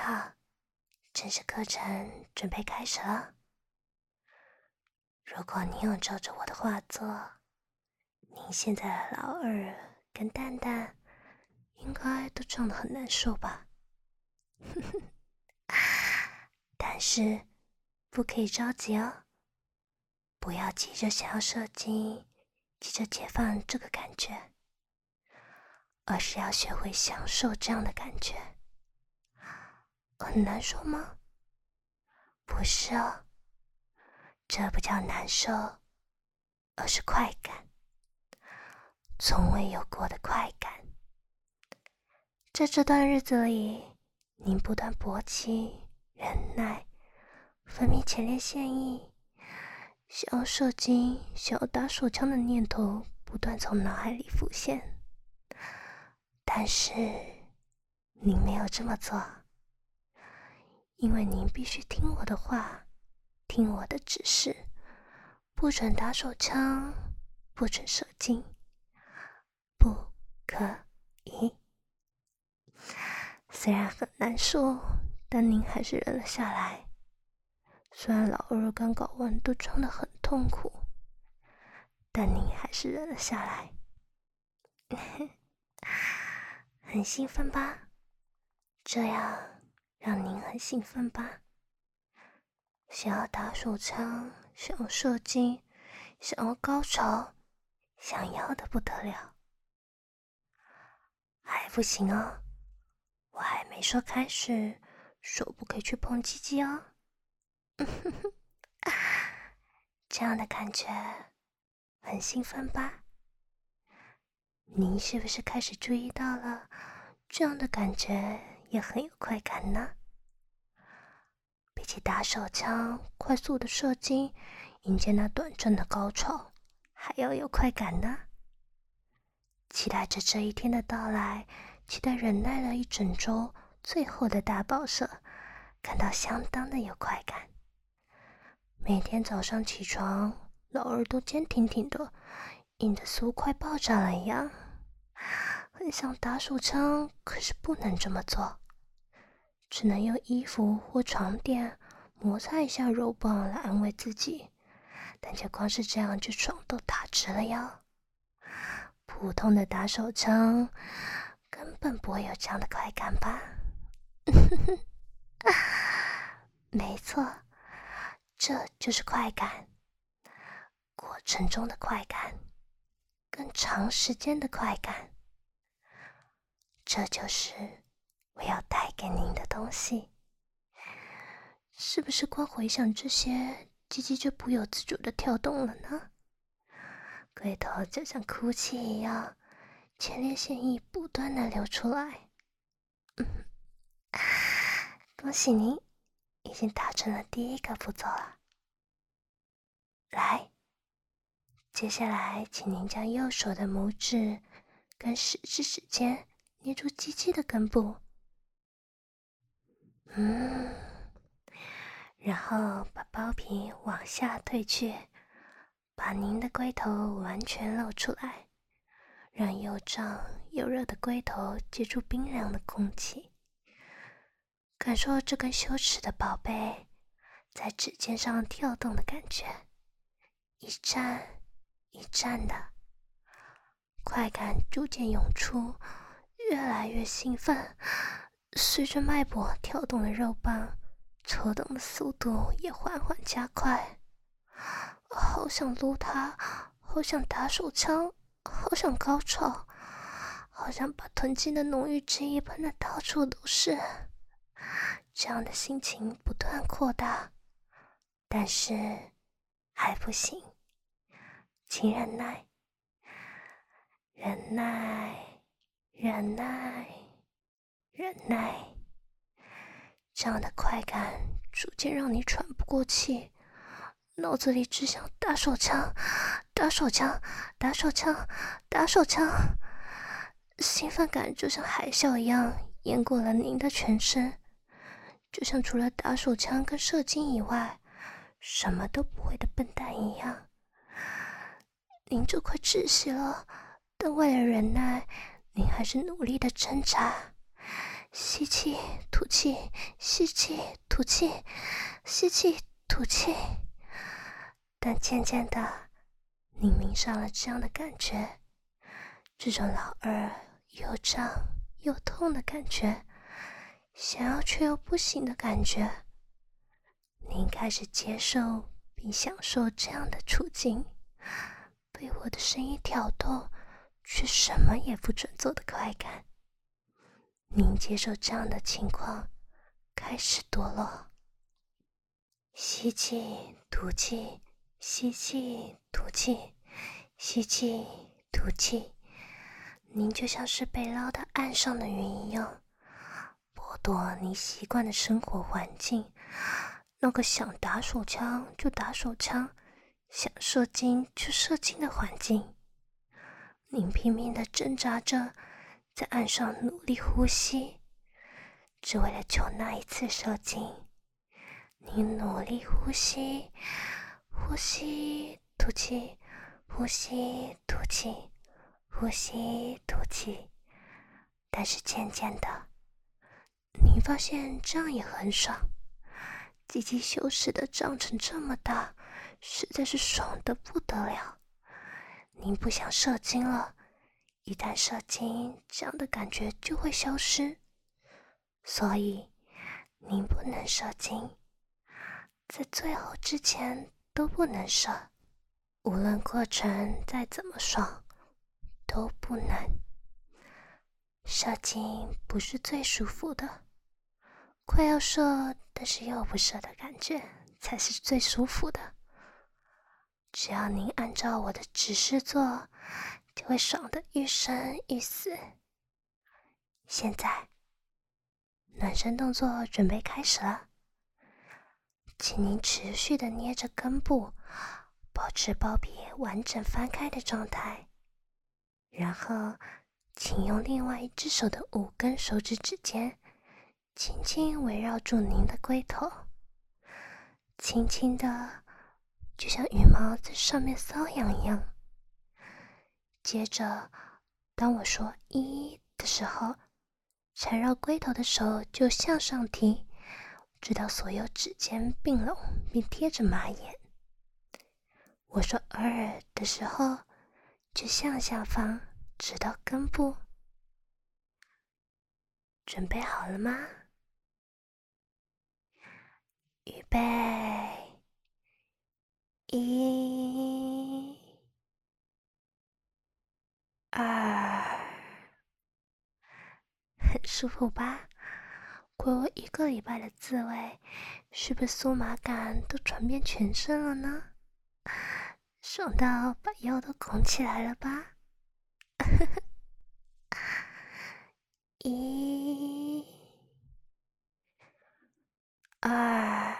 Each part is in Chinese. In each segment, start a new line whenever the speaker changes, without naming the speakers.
好，正式课程准备开始了。如果你有照着我的话做，您现在的老二跟蛋蛋应该都胀得很难受吧？但是不可以着急哦，不要急着想要射精，急着解放这个感觉，而是要学会享受这样的感觉。很难受吗？不是哦，这不叫难受，而是快感，从未有过的快感。在这段日子里，您不断勃起、忍耐，分泌前列腺液，想要射精、想要打手枪的念头不断从脑海里浮现。但是，您没有这么做，因为您必须听我的话，听我的指示，不准打手枪，不准射精，不可以。虽然很难受，但您还是忍了下来。虽然老二刚搞完都装得很痛苦，但您还是忍了下来。很兴奋吧？这样让您很兴奋吧？想要打手枪，想要射精，想要高潮，想要的不得了。还不行哦，我还没说开始，手不可以去碰鸡鸡哦。这样的感觉很兴奋吧？您是不是开始注意到了，这样的感觉也很有快感呢？比起打手枪，快速的射精，迎接那短暂的高潮，还要有快感呢。期待着这一天的到来，期待忍耐了一整周，最后的大爆射，感到相当的有快感。每天早上起床，老二都坚挺挺的，硬得似乎快爆炸了一样。很想打手枪，可是不能这么做，只能用衣服或床垫摩擦一下肉棒来安慰自己，但就光是这样就爽都打直了腰。普通的打手枪根本不会有这样的快感吧？没错，这就是快感，过程中的快感，更长时间的快感。这就是我要带给您的东西。是不是光回想这些，鸡鸡就不由自主地跳动了呢？龟头就像哭泣一样，前列腺液不断地流出来。恭喜您，已经达成了第一个步骤了。来，接下来请您将右手的拇指跟食指指尖捏住鸡鸡的根部，然后把包皮往下退去，把您的龟头完全露出来，让又胀又热的龟头接触冰凉的空气，感受这根羞耻的宝贝在指尖上跳动的感觉，一站一站的，快感逐渐涌出，越来越兴奋，随着脉搏跳动的肉棒，抽动的速度也缓缓加快。好想撸它，好想打手枪，好想高潮，好想把吞进的浓郁汁液喷得到处都是。这样的心情不断扩大，但是还不行，请忍耐，忍耐，忍耐，忍耐。这样的快感逐渐让你喘不过气，脑子里只想打手枪，打手枪，打手枪，打手枪。兴奋感就像海啸一样淹过了您的全身，就像除了打手枪跟射精以外，什么都不会的笨蛋一样。您就快窒息了，但为了忍耐，您还是努力的挣扎， 吸气，吐气，吸气，吐气，吸气，吐气。但渐渐的，你迷上了这样的感觉，这种老二又胀又痛的感觉，想要却又不行的感觉。您开始接受并享受这样的处境，被我的声音挑逗，却什么也不准做的快感。您接受这样的情况，开始堕落。吸气，吐气，吸气，吐气，吸气，吐气。您就像是被捞到岸上的鱼一样，剥夺你习惯的生活环境，那个想打手枪就打手枪，想射精就射精的环境。您拼命地挣扎着，在岸上努力呼吸，只为了求那一次射精。您努力呼吸，呼吸，吐气，呼吸，吐气，呼吸，吐气。但是渐渐的，您发现这样也很爽，鸡鸡羞耻的长成这么大，实在是爽得不得了。您不想射精了，一旦射精，这样的感觉就会消失，所以您不能射精，在最后之前都不能射，无论过程再怎么爽，都不能。射精不是最舒服的，快要射但是又不射的感觉才是最舒服的。只要您按照我的指示做，就会爽得欲生欲死。现在暖身动作准备开始了，请您持续地捏着根部，保持包皮完整翻开的状态，然后请用另外一只手的5根手指指尖轻轻围绕住您的龟头，轻轻的就像羽毛在上面瘙痒一样。接着当我说1的时候，缠绕龟头的手就向上提，直到所有指尖并拢并贴着马眼。我说2的时候，就向下放，直到根部。准备好了吗？预备，1、2，很舒服吧？过我1个礼拜的自慰，是不是酥麻感都传遍全身了呢？爽到把腰都拱起来了吧？1、2，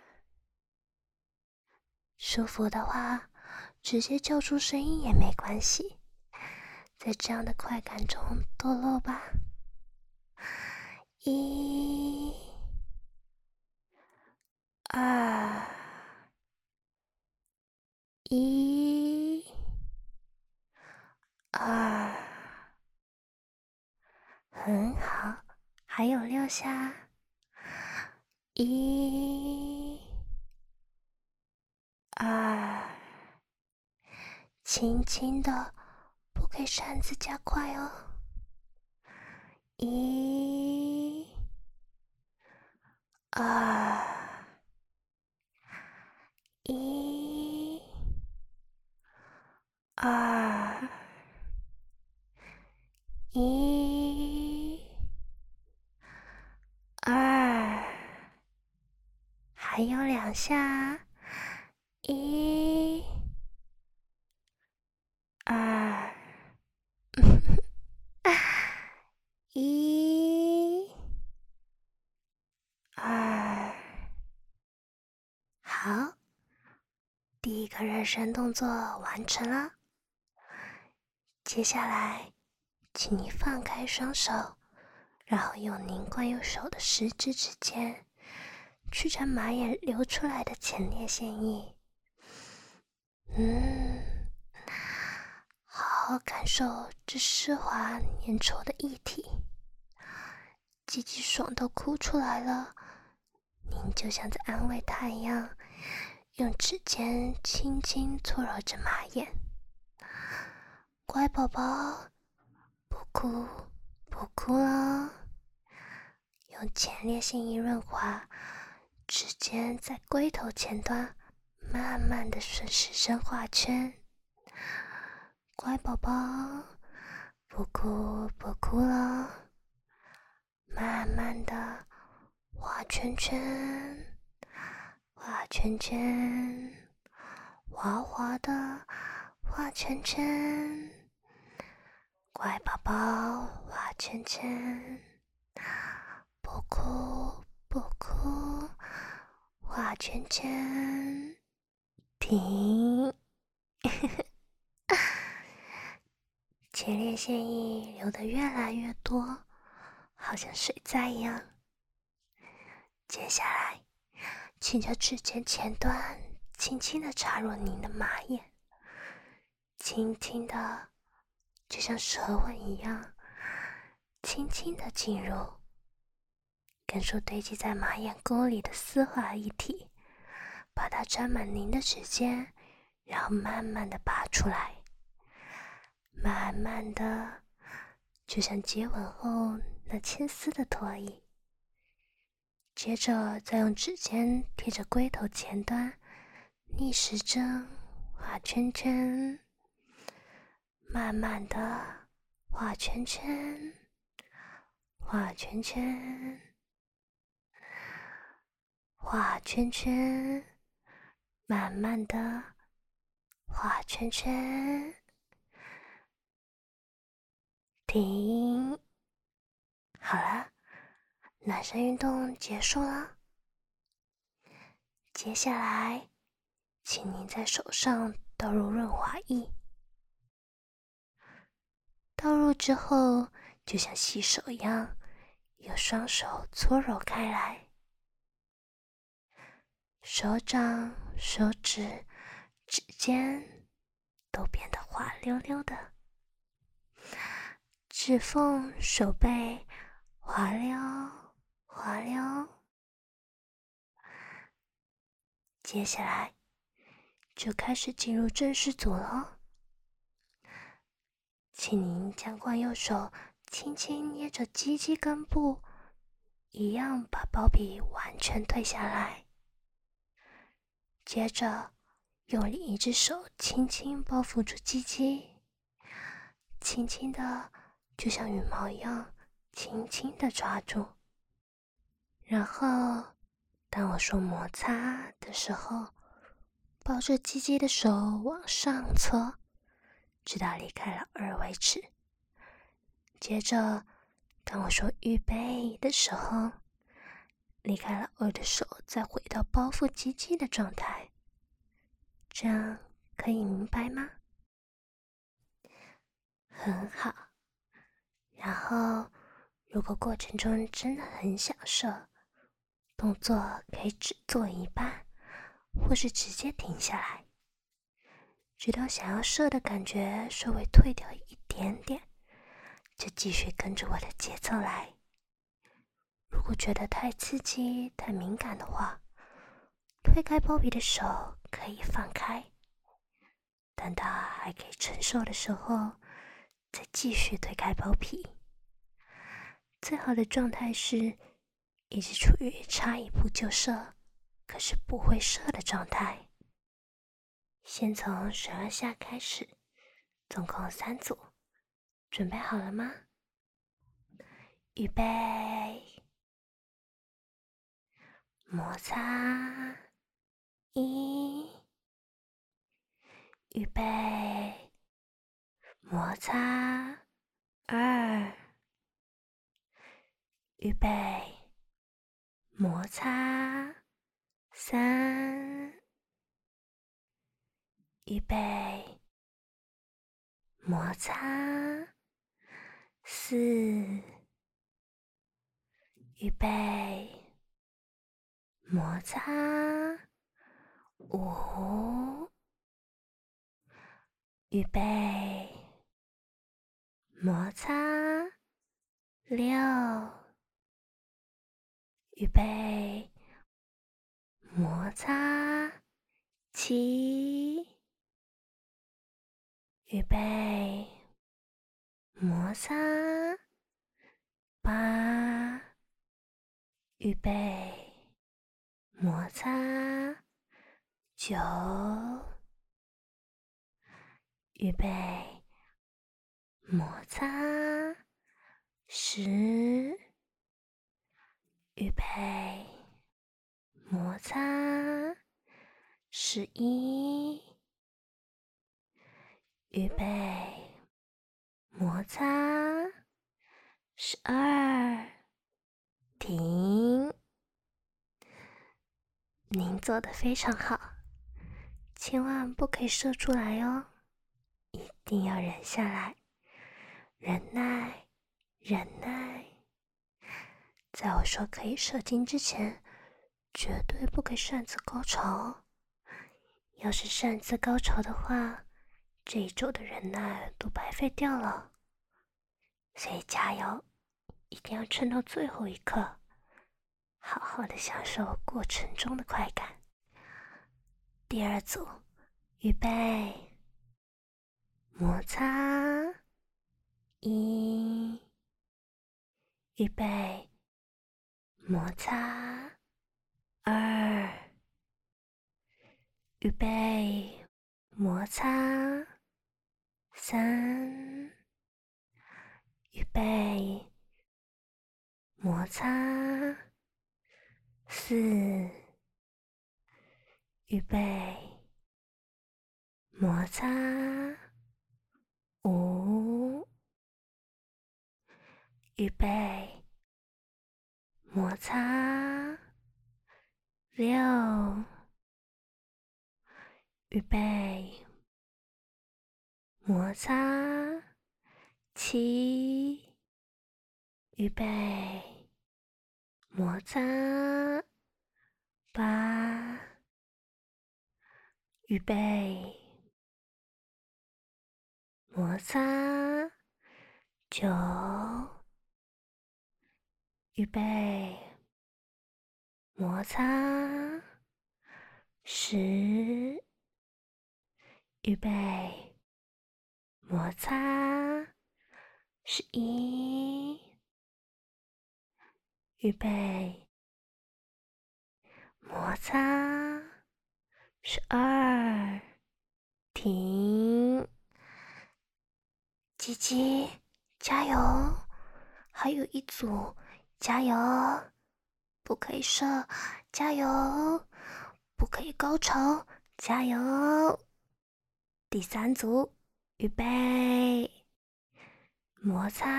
舒服的话，直接叫出声音也没关系，在这样的快感中堕落吧。1、2，1、2，很好，还有6下。1、2，轻轻的，不可以擅自加快哦。1、2，1、2、1、2，还有2下。1、2，1、2，好，第一个热身动作完成了。接下来，请你放开双手，然后用您惯用手的食指指尖去沾马眼流出来的前列腺液。好好感受这湿滑粘稠的液体， 鸡鸡爽到哭出来了，您就像在安慰他一样，用指尖轻轻搓揉着马眼。乖宝宝，不哭不哭了。用前列腺液润滑，指尖在龟头前端慢慢的顺时针画圈。乖宝宝，不哭不哭了。慢慢的画圈圈，画圈圈，滑滑的画圈圈。乖宝宝，画圈圈，不哭不哭，画圈圈，停。前列腺液流得越来越多，好像水灾一样。接下来，请将指尖前端轻轻地插入您的马眼，轻轻地，就像舌吻一样，轻轻地进入，感受堆积在马眼沟里的丝滑液体，把它沾满您的指尖，然后慢慢地拔出来，慢慢的，就像接吻后那牵丝的唾液。接着再用指尖贴着龟头前端，逆时针画圈圈，慢慢的画圈圈，画圈圈，画圈圈，慢慢的画圈圈，停。好了，暖身运动结束了。接下来，请您在手上倒入润滑液。倒入之后，就像洗手一样，用双手搓揉开来。手掌、手指、指尖都变得滑溜溜的，指缝、手背滑溜滑溜。接下来就开始进入正式组了。请您将惯右手轻轻捏着鸡鸡根部，一样把包皮完全退下来。接着用另一只手轻轻包覆住鸡鸡，轻轻的，就像羽毛一样，轻轻的抓住。然后当我说摩擦的时候，抱着鸡鸡的手往上搓，直到离开了耳为止。接着当我说预备的时候，离开了耳的手再回到包覆鸡鸡的状态。这样可以明白吗？很好。然后如果过程中真的很想射，动作可以只做一半，或是直接停下来，直到想要射的感觉稍微退掉一点点，就继续跟着我的节奏来。如果觉得太刺激、太敏感的话，推开包皮的手可以放开，等到还可以承受的时候，再继续推开包皮。最好的状态是一直处于差一步就射，可是不会射的状态。先从12下开始，总共3组，准备好了吗？预备，摩擦，1，预备，摩擦，2，预备，摩擦，3，预备，摩擦，4，预备，摩擦，5，预备，摩擦，6， 预备，摩擦，7，预备，摩擦，8，预备，摩擦，9，预备，摩擦，10，预备，摩擦，11，预备，摩擦，12，停。您做得非常好，千万不可以射出来哦，一定要忍下来，忍耐，忍耐。在我说可以射精之前，绝对不可以擅自高潮。要是擅自高潮的话，这一周的忍耐都白费掉了。所以加油，一定要撑到最后一刻，好好的享受过程中的快感。第2组，预备，摩擦，1，预备，摩擦，2，预备，摩擦，3，预备，摩擦，4，预备，摩擦，5，预备，摩擦，6，预备，摩擦，7，预备，摩擦，8，预备，摩擦，9，预备，摩擦，10，预备，摩擦，11，预备，摩擦，12，停。鸡鸡，加油！还有一组，加油！不可以射，加油！不可以高潮，加油！第3组，预备，摩擦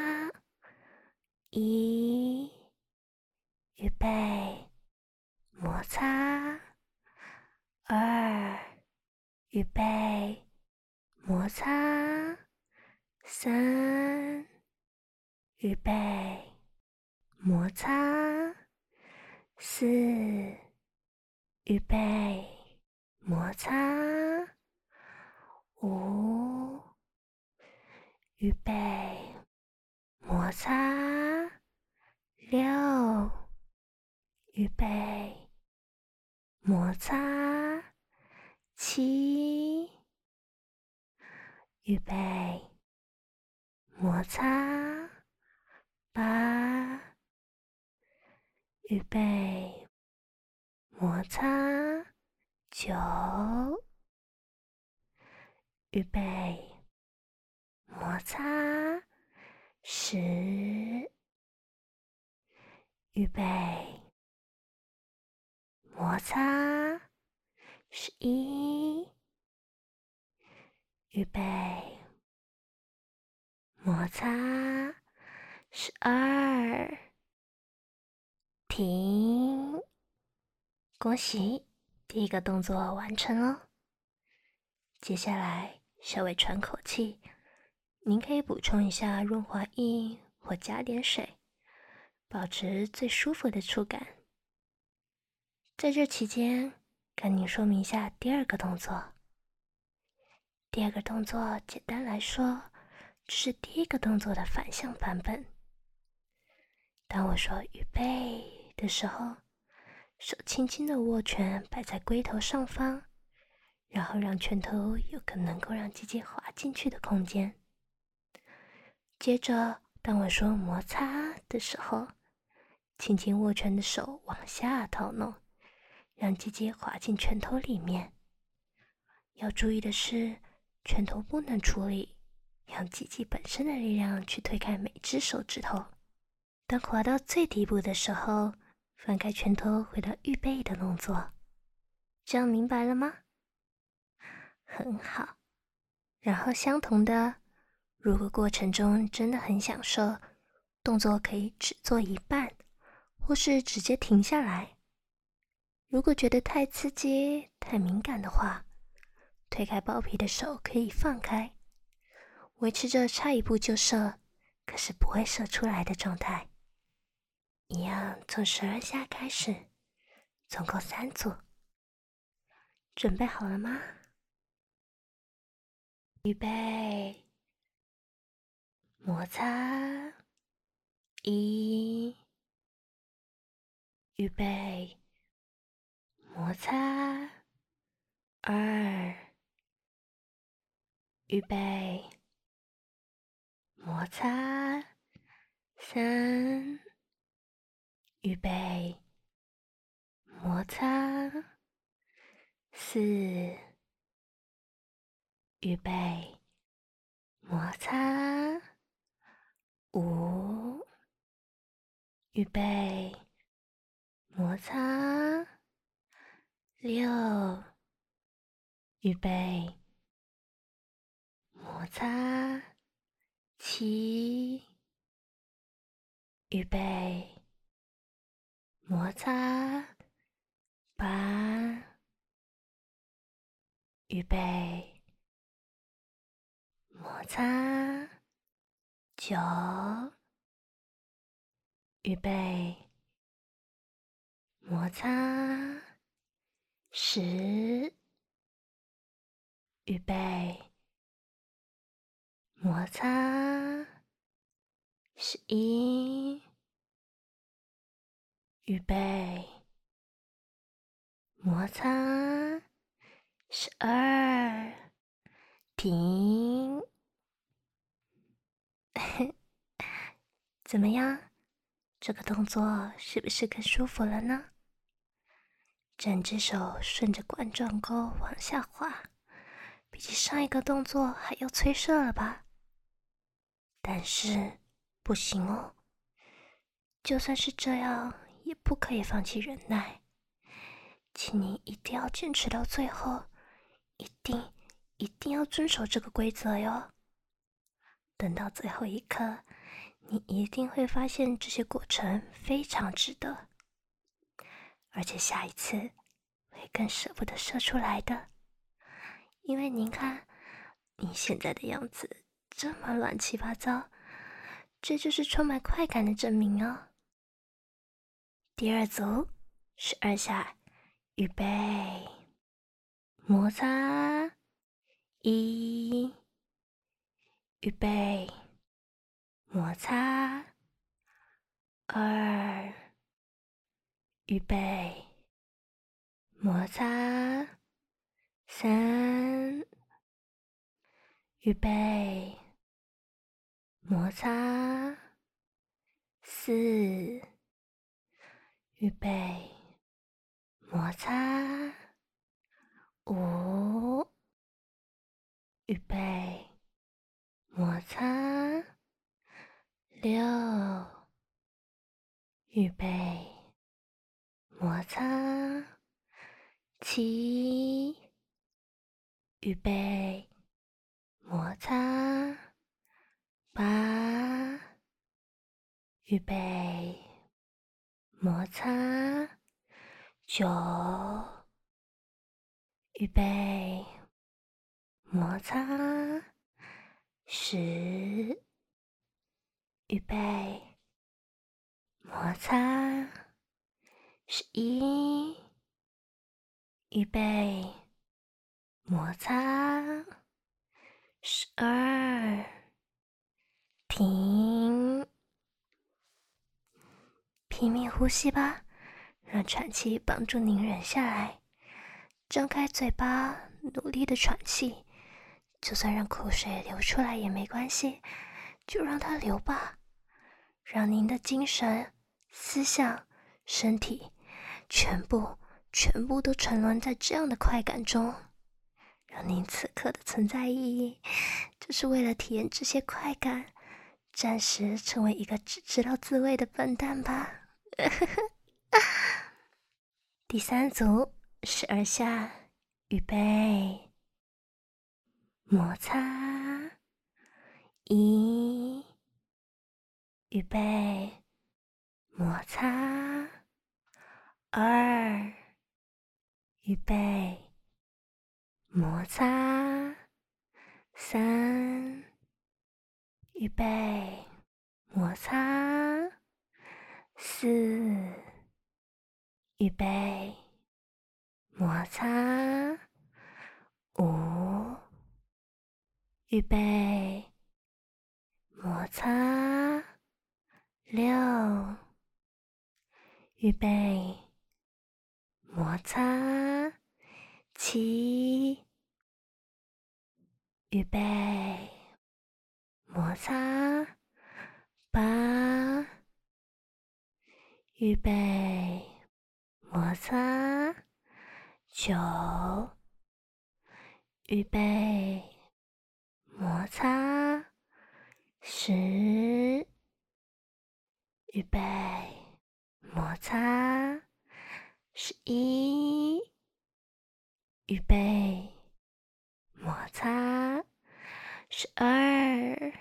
，1，预备，摩擦，2，预备，摩擦，3，预备，摩擦，4，预备，摩擦，5，预备，摩擦，6，预备，摩擦，7，预备，摩擦，8，预备，摩擦，9，预备，摩擦，10，预备，摩擦，11，预备，摩擦，12，停。恭喜，第1个动作完成了。接下来稍微喘口气，您可以补充一下润滑液或加点水，保持最舒服的触感。在这期间，跟您说明一下第2个动作。第2个动作简单来说，只是第1个动作的反向版本。当我说预备的时候，手轻轻的握拳摆在龟头上方，然后让拳头有个能够让鸡鸡滑进去的空间。接着，当我说摩擦的时候，轻轻握拳的手往下套弄，让鸡鸡滑进拳头里面。要注意的是，拳头不能出力，让鸡鸡本身的力量去推开每只手指头。当滑到最底部的时候，翻开拳头回到预备的动作。这样明白了吗？很好。然后相同的，如果过程中真的很享受，动作可以只做一半，或是直接停下来。如果觉得太刺激、太敏感的话，推开包皮的手可以放开，维持着差一步就射，可是不会射出来的状态。一样从12下开始，总共3组。准备好了吗？预备，摩擦，1，预备，摩擦，2，预备，摩擦，3，预备，摩擦，4，预备，摩擦，5，预备，摩擦，6，预备，摩擦，7，预备，摩擦，8，预备，摩擦，9，预备，摩擦，10，预备，摩擦，11，预备，摩擦，12，停。怎么样？这个动作是不是更舒服了呢？整只手顺着冠状沟往下滑，比起上一个动作还要催射了吧？但是不行哦，就算是这样，也不可以放弃忍耐。请你一定要坚持到最后，一定要遵守这个规则哟。等到最后一刻，你一定会发现这些过程非常值得，而且下一次会更舍不得射出来的。因为您看，你现在的样子这么乱七八糟，这就是充满快感的证明哦。第2组12下，预备，摩擦，1，预备，摩擦，2，预备，摩擦，3，预备，摩擦，4，预备，摩擦，5，预备，摩擦，6，预备，摩擦，7，预备，摩擦，8，预备，摩擦，9，预备，摩擦，10，预备，摩擦，11，预备，摩擦，12，停。拼命呼吸吧， 让喘气帮助您忍下来，张开嘴巴，努力的喘气，就算让口水流出来也没关系，就让它流吧，让您的精神、思想、身体全部都沉沦在这样的快感中，让您此刻的存在意义，就是为了体验这些快感，暂时成为一个只知道自慰的笨蛋吧。第3组12下，预备，摩擦，1，预备，摩擦，2，预备，摩擦，3，预备，摩擦，4，预备，摩擦，5，预备，摩擦，6，预备，摩擦，7，预备，摩擦，8，预备，摩擦，9，预备，摩擦，10，预备，摩擦，11，预备，摩擦，12，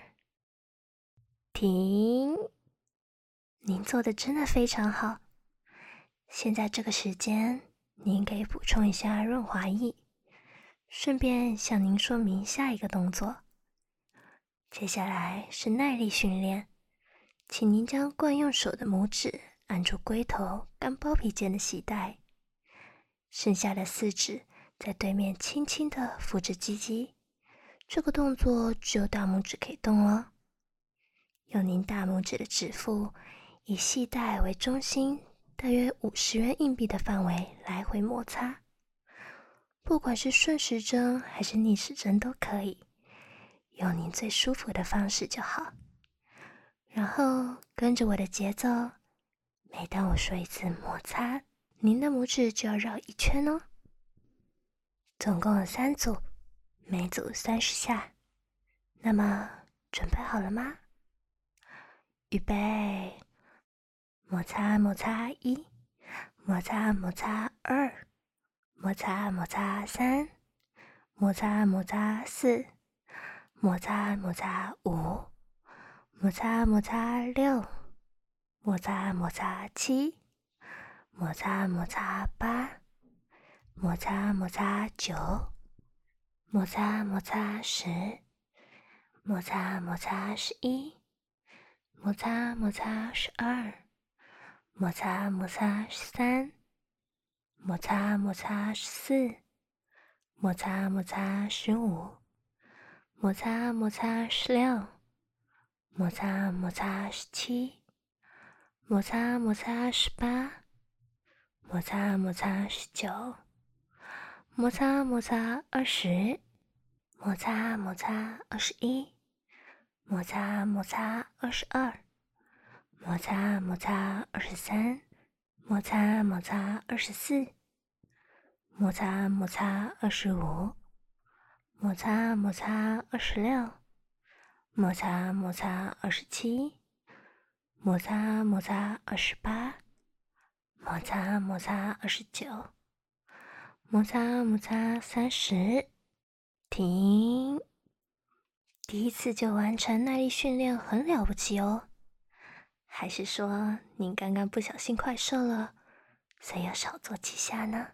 停。您做的真的非常好。现在这个时间，您可以补充一下润滑液，顺便向您说明下一个动作。接下来是耐力训练，请您将惯用手的拇指按住龟头跟包皮间的系带，剩下的4指在对面轻轻地扶着鸡鸡。这个动作只有大拇指可以动哦。用您大拇指的指腹，以系带为中心，大约50元硬币的范围来回摩擦，不管是顺时针还是逆时针都可以，用您最舒服的方式就好。然后跟着我的节奏，每当我说一次摩擦，您的拇指就要绕1圈哦。总共有3组，每组30下。那么准备好了吗？预备，摩擦摩擦1，摩擦摩擦2，摩擦摩擦3，摩擦摩擦4，摩擦摩擦5，摩擦摩擦6，摩擦摩擦7，摩擦摩擦8，摩擦摩擦9，摩擦摩擦10，摩擦摩擦11，摩擦摩擦12，摩擦摩擦13，摩擦摩擦14，摩擦摩擦15，摩擦摩擦16，摩擦摩擦17，摩擦摩擦18，摩擦摩擦19，摩擦摩擦20，摩擦摩擦21，摩擦摩擦22，摩擦摩擦23，摩擦摩擦24，摩擦摩擦25，摩擦摩擦26，摩擦摩擦27，摩擦摩擦28，摩擦摩擦29，摩擦摩擦30，停。第一次就完成耐力训练很了不起哦。还是说您刚刚不小心快射了，所以要少做几下呢？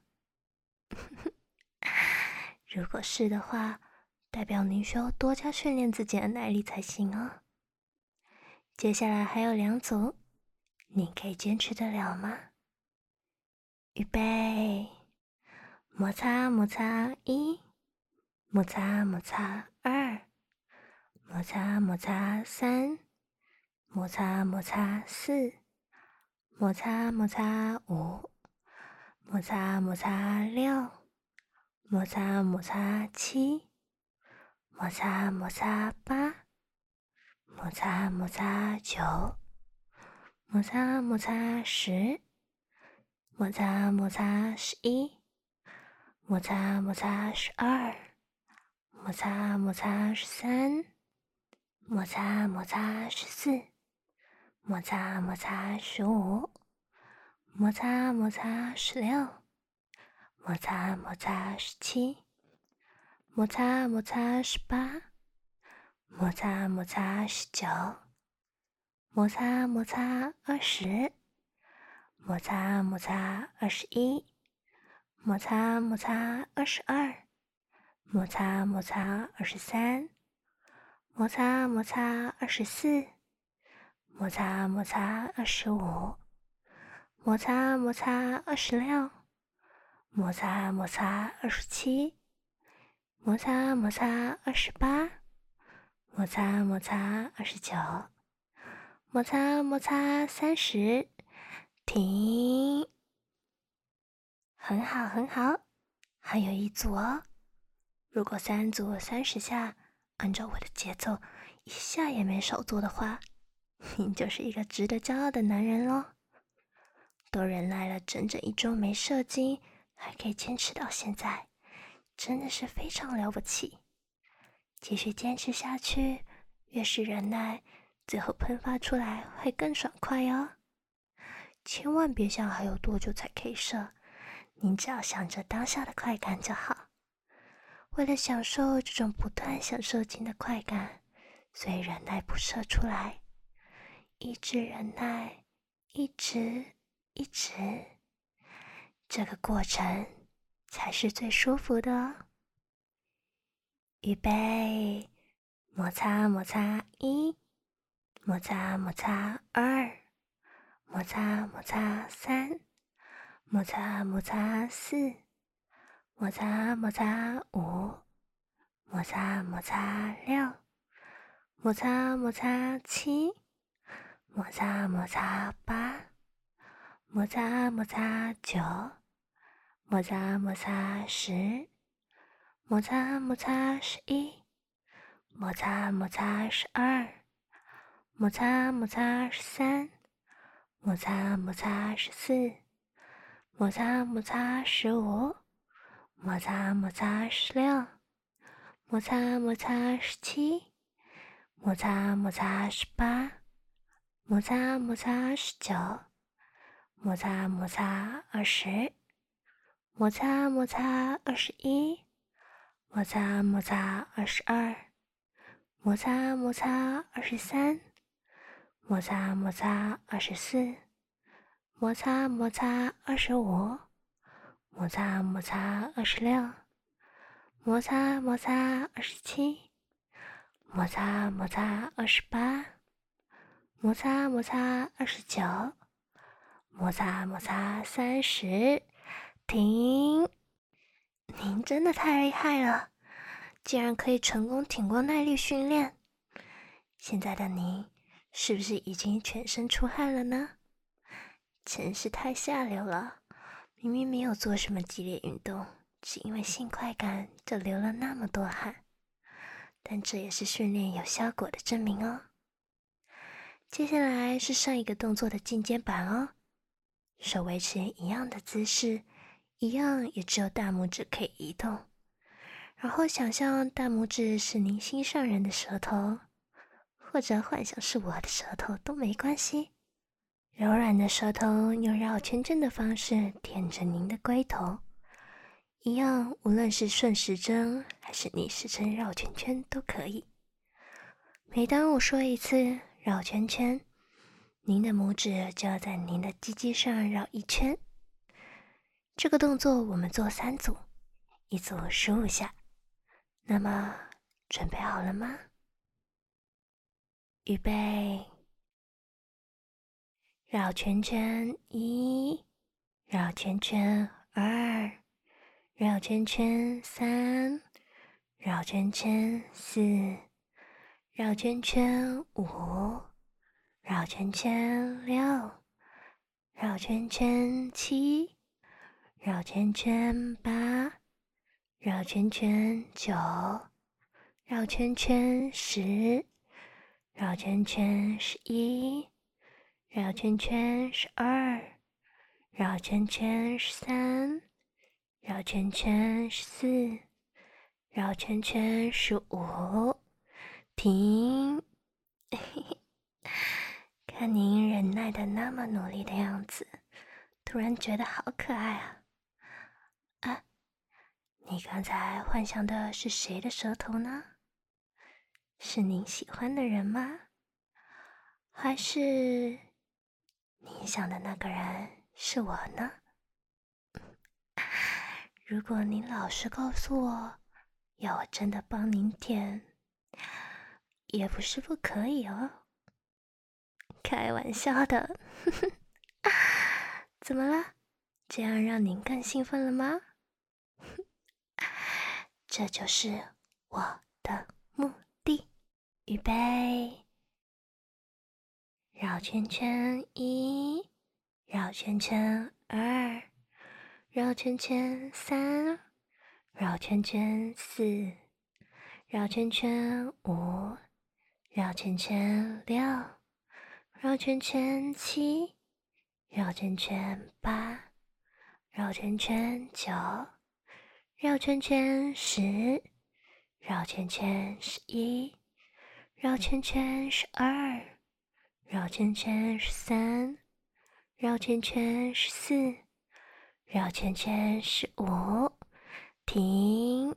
如果是的话，代表您需要多加训练自己的耐力才行哦。接下来还有2组，你可以坚持得了吗？预备，摩擦摩擦1，摩擦摩擦2，摩擦摩擦3，摩擦摩擦4，摩擦摩擦5， 摩擦摩擦6，摩擦摩擦7，摩擦摩擦8，摩擦摩擦9，摩擦摩擦10，摩擦摩擦11，摩擦摩擦12，摩擦摩擦13，摩擦摩擦14，摩擦摩擦15，摩擦摩擦16，摩擦摩擦17，摩擦摩擦18，摩擦摩擦19，摩擦摩擦20，摩擦摩擦21，摩擦摩擦22，摩擦摩擦23，摩擦摩擦24，摩擦摩擦25，摩擦摩擦26，摩擦摩擦27，摩擦摩擦28，摩擦摩擦29，摩擦摩擦30，停。很好很好，还有一组哦。如果3组30下，按照我的节奏，一下也没少做的话，你就是一个值得骄傲的男人咯。都忍耐了整整1周没射精，还可以坚持到现在，真的是非常了不起。继续坚持下去，越是忍耐，最后喷发出来会更爽快哦。千万别想还有多久才可以射，你只要想着当下的快感就好。为了享受这种不断想射精的快感，所以忍耐不射出来，一直忍耐，一直，这个过程才是最舒服的哦。预备，摩擦摩擦1，摩擦摩擦2，摩擦摩擦3，摩擦摩擦4，摩擦摩擦5，摩擦摩擦6，摩擦摩擦7，摩擦摩擦8，摩擦摩擦9，摩擦摩擦10，摩擦摩擦11，摩擦摩擦12，摩擦摩擦13，摩擦摩擦14，摩擦摩擦15，摩擦摩擦16，摩擦摩擦17，摩擦摩擦18，摩擦摩擦19，摩擦摩擦20，摩擦摩擦21，摩擦摩擦22，摩擦摩擦23，摩擦摩擦24，摩擦摩擦25，摩擦摩擦26，摩擦摩擦27，摩擦摩擦28，摩擦摩擦29，摩擦摩擦30，停。您真的太厉害了，竟然可以成功挺过耐力训练。现在的您是不是已经全身出汗了呢？真是太下流了，明明没有做什么激烈运动，只因为性快感就流了那么多汗。但这也是训练有效果的证明哦。接下来是上一个动作的进阶版哦，手维持一样的姿势，一样也只有大拇指可以移动。然后想象大拇指是您心上人的舌头，或者幻想是我的舌头都没关系。柔软的舌头用绕圈圈的方式舔着您的龟头，一样无论是顺时针还是逆时针绕圈圈都可以。每当我说一次绕圈圈，您的拇指就要在您的鸡鸡上绕1圈。这个动作我们做3组，一组15下。那么准备好了吗？预备，绕圈圈1，绕圈圈2，绕圈圈3，绕圈圈4，绕圈圈5，绕圈圈6，绕圈圈7， 绕圈圈8，绕圈圈9，绕圈圈10，绕圈圈11，绕圈圈12，绕圈圈13，绕圈圈14，绕圈圈15，停。看您忍耐的那么努力的样子，突然觉得好可爱啊！啊，你刚才幻想的是谁的舌头呢？是您喜欢的人吗？还是您想的那个人是我呢？如果您老实告诉我，要我真的帮您舔，也不是不可以哦。开玩笑的，怎么了？这样让您更兴奋了吗？这就是我的目的。预备，绕圈圈1，绕圈圈2，绕圈圈3，绕圈圈4，绕圈圈5，绕圈圈6，绕圈圈7，绕圈圈8，绕圈圈9，绕圈圈10，绕圈圈11，绕圈圈12，绕圈圈13，绕圈圈14，绕圈圈15，停。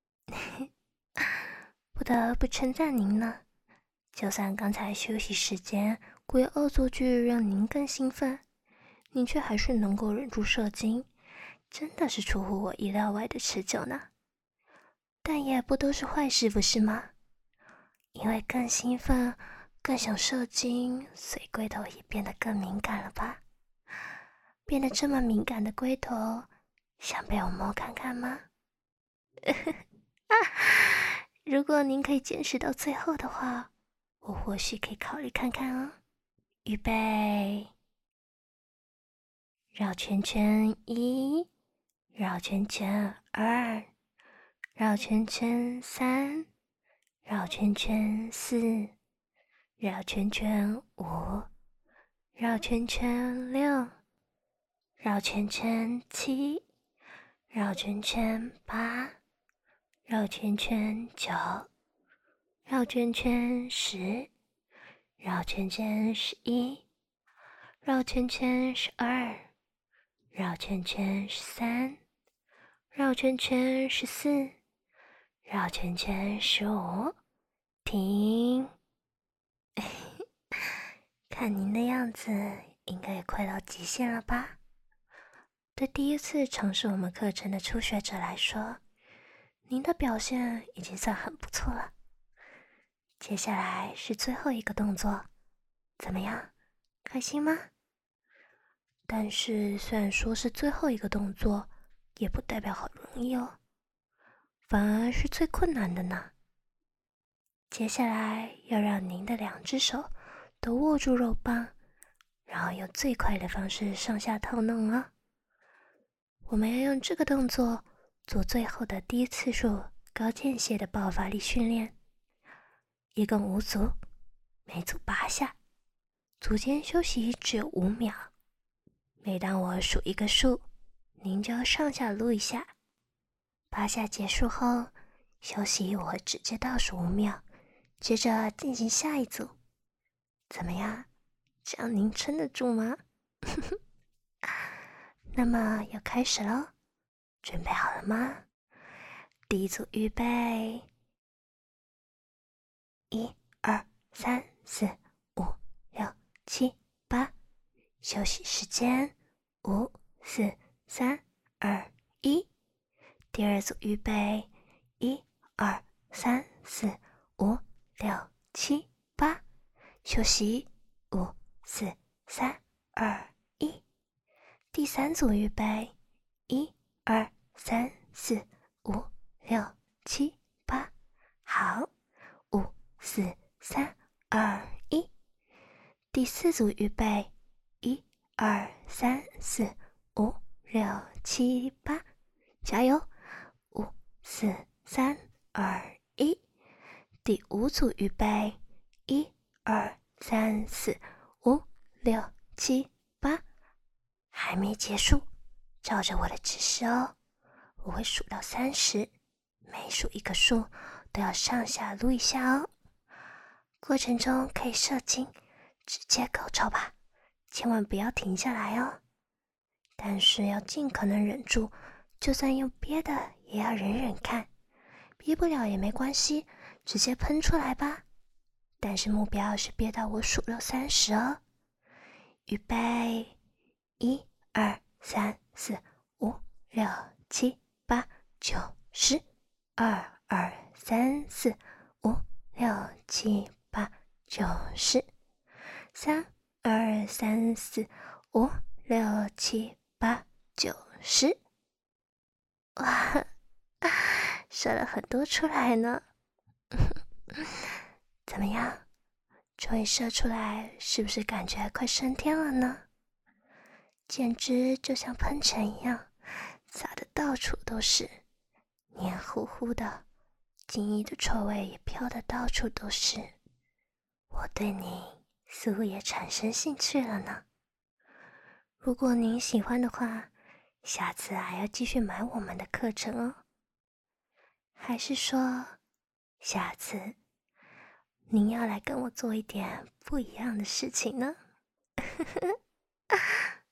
不得不称赞您呢，就算刚才休息时间故意恶作剧让您更兴奋，您却还是能够忍住射精，真的是出乎我意料外的持久呢。但也不都是坏事，不是吗？因为更兴奋，更想射精，所以龟头也变得更敏感了吧？变得这么敏感的龟头，想被我摸看看吗？如果您可以坚持到最后的话，我或许可以考虑看看哦。预备，绕圈圈1，绕圈圈2，绕圈圈3，绕圈圈4，绕圈圈5，绕圈圈6，绕圈圈7，绕圈圈8，绕圈圈9，绕圈圈10，绕圈圈11，绕圈圈12，绕圈圈13，绕圈圈14，绕圈圈15，停。看您的样子，应该也快到极限了吧？对第一次尝试我们课程的初学者来说，您的表现已经算很不错了。接下来是最后一个动作，怎么样？开心吗？但是虽然说是最后一个动作，也不代表很容易哦，反而是最困难的呢。接下来要让您的2只手都握住肉棒，然后用最快的方式上下套弄哦。我们要用这个动作做最后的低次数高间歇的爆发力训练，一共5组，每组8下，组间休息只有5秒。每当我数一个数，您就要上下撸一下。8下结束后，休息我会直接倒数5秒，接着进行下一组。怎么样？这样您撑得住吗？那么要开始咯，准备好了吗？第一组预备，1、2、3、4、5、6、7、8，休息时间5、4、3、2、1。第二组预备，1、2、3、4、5、6、7、8，休息5、4、3、2、1。第三组预备，1、2、3、4、5、6、7、8，好，5、4、3、2、1。第四组预备，1、2、3、4、5、 六七八，加油！5、4、3、2、1，第5组预备，1、2、3、4、5、6、7、8，还没结束，照着我的指示哦，我会数到30，每数一个数都要上下撸一下哦。过程中可以射精，直接高潮吧，千万不要停下来哦。但是要尽可能忍住，就算用憋的也要忍忍看，憋不了也没关系，直接喷出来吧。但是目标是憋到我数到30哦。预备，1、2、3、4、5、6、7、8、9、10，2、2、3、4、5、6、7、8、9、10，3、2、3、4、5、6、7、8、9、10，哇，射了很多出来呢。怎么样？终于射出来，是不是感觉快升天了呢？简直就像喷泉一样，洒得到处都是，黏糊糊的，精液的臭味也飘得到处都是。我对你似乎也产生兴趣了呢。如果您喜欢的话，下次还要继续买我们的课程哦。还是说，下次您要来跟我做一点不一样的事情呢？